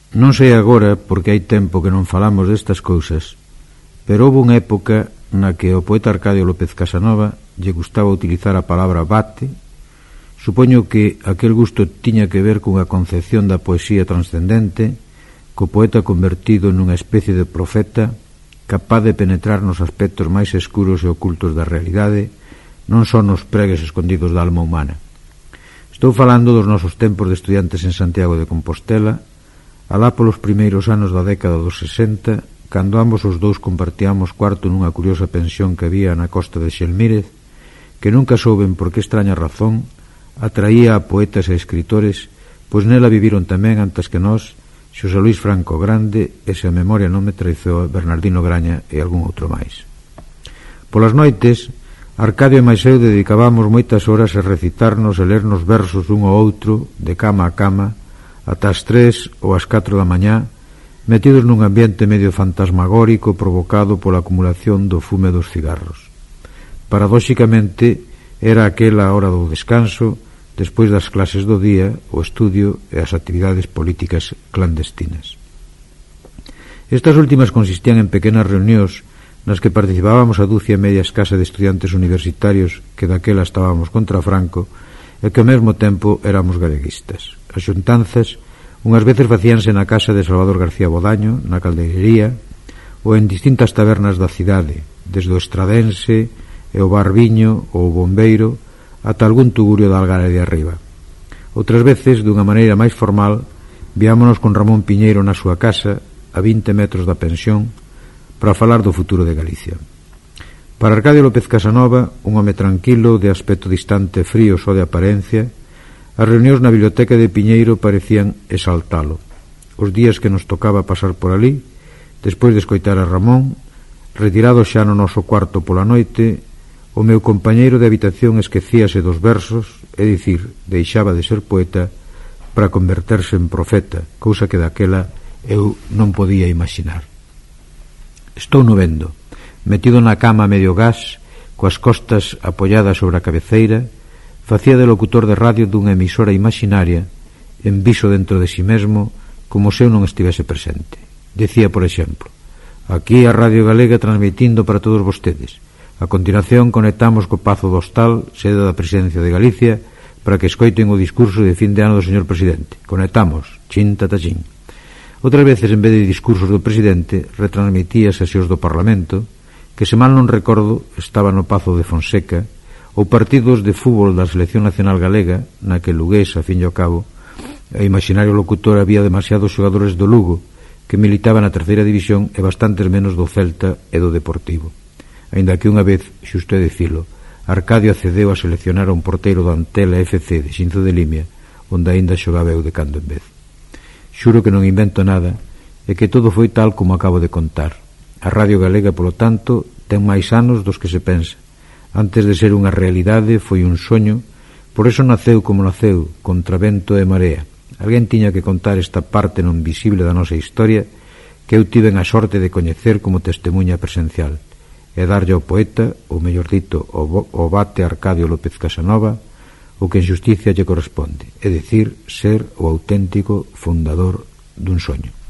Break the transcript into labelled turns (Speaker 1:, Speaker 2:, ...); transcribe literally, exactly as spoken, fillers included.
Speaker 1: Non sei agora, porque hai tempo que non falamos destas cousas, pero houve unha época na que o poeta Arcadio López Casanova lle gustaba utilizar a palabra bate. Supoño que aquel gusto tiña que ver cunha concepción da poesía transcendente, co poeta convertido nunha especie de profeta capaz de penetrar nos aspectos máis escuros e ocultos da realidade, non só nos pregues escondidos da alma humana. Estou falando dos nosos tempos de estudiantes en Santiago de Compostela, alá polos primeiros anos da década dos sesenta, cando ambos os dous compartíamos cuarto nunha curiosa pensión que había na costa de Xelmírez, que nunca souben por que extraña razón atraía a poetas e escritores, pois nela viviron tamén antes que nós Xosé Luís Franco Grande e, se a memoria non me traizou, Bernardino Graña e algún outro máis. Polas noites, Arcadio e máis eu dedicábamos moitas horas a recitarnos e lernos versos un ou outro de cama a cama ata as tres ou as catro da mañá, metidos nun ambiente medio fantasmagórico provocado pola acumulación do fume dos cigarros. Paradóxicamente, era aquela a hora do descanso, despois das clases do día, o estudio e as actividades políticas clandestinas. Estas últimas consistían en pequenas reunións nas que participábamos a dúcia e media escasa de estudiantes universitarios que daquela estábamos contra Franco e que ao mesmo tempo éramos galeguistas. As xuntanzas unhas veces facíanse na casa de Salvador García Bodaño, na Caldeirería, ou en distintas tabernas da cidade, desde o Estradense e o Barbiño ou o Bombeiro ata algún tugurio da Algara de arriba. Outras veces, dunha maneira máis formal, viámonos con Ramón Piñeiro na súa casa, a vinte metros da pensión, para falar do futuro de Galicia. Para Arcadio López Casanova, un home tranquilo, de aspecto distante e frío só de aparencia, as reunións na biblioteca de Piñeiro parecían exaltalo. Os días que nos tocaba pasar por ali, despois de escoitar a Ramón, retirado xa no noso cuarto pola noite, o meu compañeiro de habitación esquecíase dos versos, é dicir, deixaba de ser poeta para converterse en profeta, cousa que daquela eu non podía imaginar. Estou no vendo, metido na cama a medio gas, coas costas apoiadas sobre a cabeceira, facía de locutor de radio dunha emisora imaginaria, en viso dentro de si mesmo, como se eu non estivese presente. Decía, por exemplo, aquí a Radio Galega transmitindo para todos vostedes. A continuación conectamos co Pazo do Hostal, sede da Presidencia de Galicia, para que escoiten o discurso de fin de ano do señor Presidente. Conectamos, chin tatachín. Outras veces, en vez de discursos do Presidente, retransmitía sesións do Parlamento, que, se mal non recordo, estaba no Pazo de Fonseca, ou partidos de fútbol da Selección Nacional Galega, na que Lugués, a fin e ao cabo, a imaginario locutor había demasiados xogadores do Lugo, que militaba na terceira división e bastantes menos do Celta e do Deportivo. Aínda que unha vez, xusto é dicilo, Arcadio accedeu a seleccionar a un porteiro do Antela F C de Xinzo de Limia, onde aínda xogaba eu de cando en vez. Xuro que non invento nada e que todo foi tal como acabo de contar. A Radio Galega, polo tanto, ten máis anos dos que se pensa. Antes de ser unha realidade, foi un soño, por eso naceu como naceu, contra vento e marea. Alguén tiña que contar esta parte non visible da nosa historia que eu tiven a sorte de coñecer como testemunha presencial e darlle ao poeta, ou mellor dito, o bate Arcadio López Casanova, o que en xusticia lle corresponde, é dicir, ser o auténtico fundador dun soño.